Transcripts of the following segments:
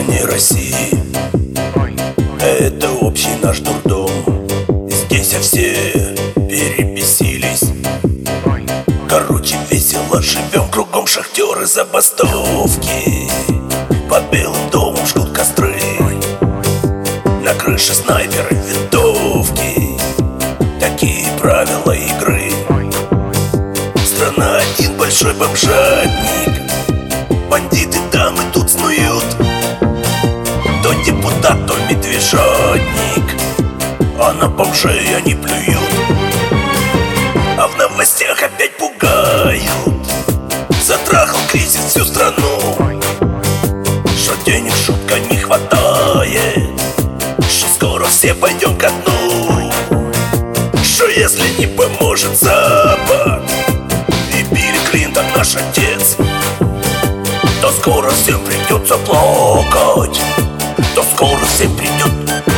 стране России. Это общий наш дурдом. Здесь все перебесились. Короче, весело живем, кругом шахтеры, забастовки. Под Белым домом жгут костры. На крыше снайперы, винтовки. Такие правила игры. Страна один большой бомжатник. Бандиты там и тут снуют. То депутат, то медвежатник, а на бомжей они плюют. А в новостях опять пугают. Затрахал кризис всю страну. Что денег шутка не хватает. Что скоро все пойдем ко дну. Что если не поможет Запад и Билл Клинтон наш отец, то скоро всем придется плакать. То скоро всем придет,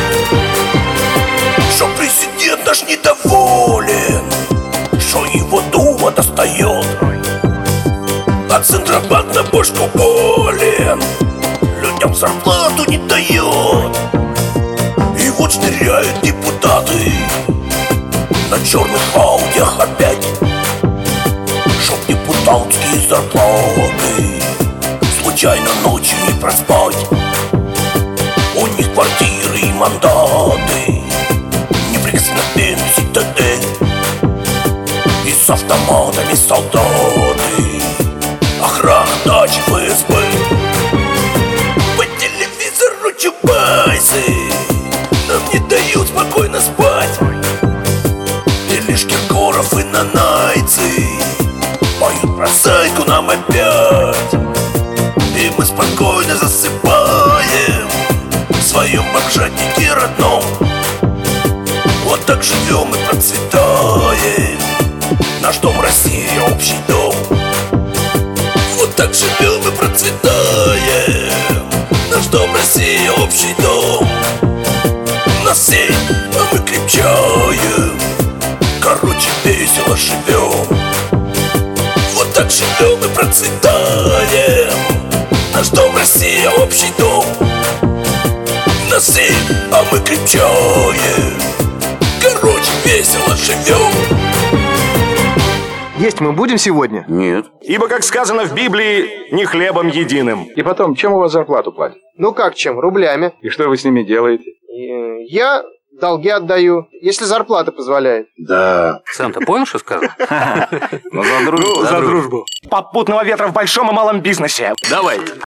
что президент наш недоволен, что его дума достает, а Центробанк на бошку болен, людям зарплату не дает. И вот шныряют депутаты на черных аудиях опять, чтоб депутатские зарплаты случайно ночью не проспать. У них квартиры и мандаты, неприкосновенный цитадель, и с автоматами солдаты, охрана дачи ФСБ. По телевизору чубайсы нам не дают спокойно спать. И лишь Киркоров и нанайцы поют про зайку нам опять. И мы спокойно засыпаем в своем бомжатнике родном. Вот так живем и процветаем. Наш дом Россия, общий дом. Вот так живем и процветаем. Наш дом Россия, общий дом. Нас семь, а мы крепчаем. Короче, весело живем. Вот так живем и процветаем. Наш дом Россия, общий дом. Нас семь, а мы крепчаем. Короче, весело живем. Есть мы будем сегодня? Нет. Ибо, как сказано в Библии, не хлебом единым. И потом, чем у вас зарплату платят? Ну как чем, рублями. И что вы с ними делаете? Я долги отдаю, если зарплата позволяет. Да. Сам ты понял, что сказал? За дружбу. Попутного ветра в большом и малом бизнесе. Давай.